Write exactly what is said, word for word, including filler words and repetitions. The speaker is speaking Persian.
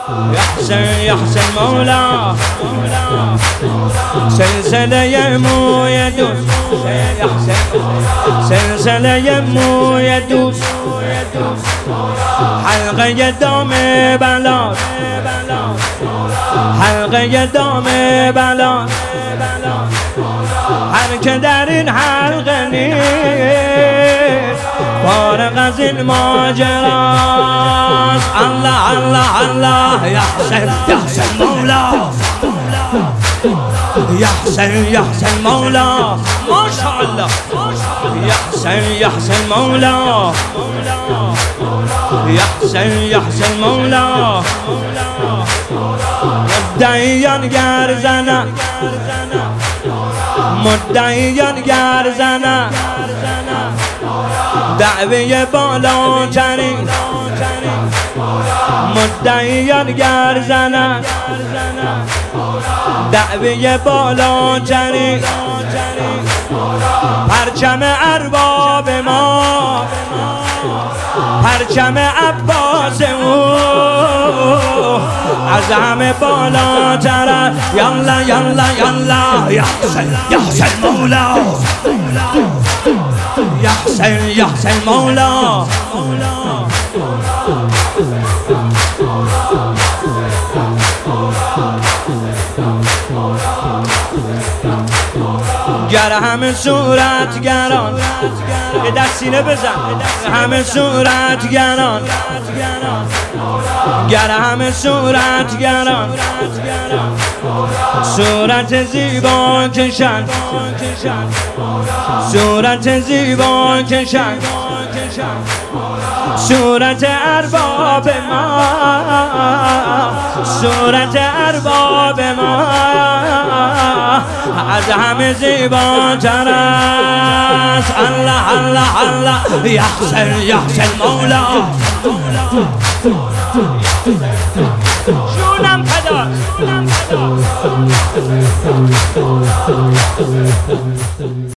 يا حسين يا حسين مولا سلسلة يمو يدوس يا حسين سلسلة يمو يدوس حلقة يدوم بلاد حلقة يدوم بلاد هر که در این حلقه نیست فارغ از این ماجراست. الله الله الله یا حسین یا حسین مولا یا حسین یا حسین مولا ماشاءالله یا حسین یا حسین مولا یا حسین یا حسین مولا مدعیان گر زنن مدعیان گر زنن دعوی بالاترین مدعیان گر زنن دعوی بالاترین پرچم ارباب ما پرچم عباس او از همه بالاتر است. یالا یالا یالا یا حسین یا حسین مولا یا حسین یا حسین مولا گر همه صورتگران یه دست سینه بزن همه صورتگران گر همه صورتگران صورت زیبا کشن صورت زیبا کشن صورت ارباب ما صورت ارباب ما از همه زیباتر است. الله الله الله یا حسین یا حسین مولا جونم فدا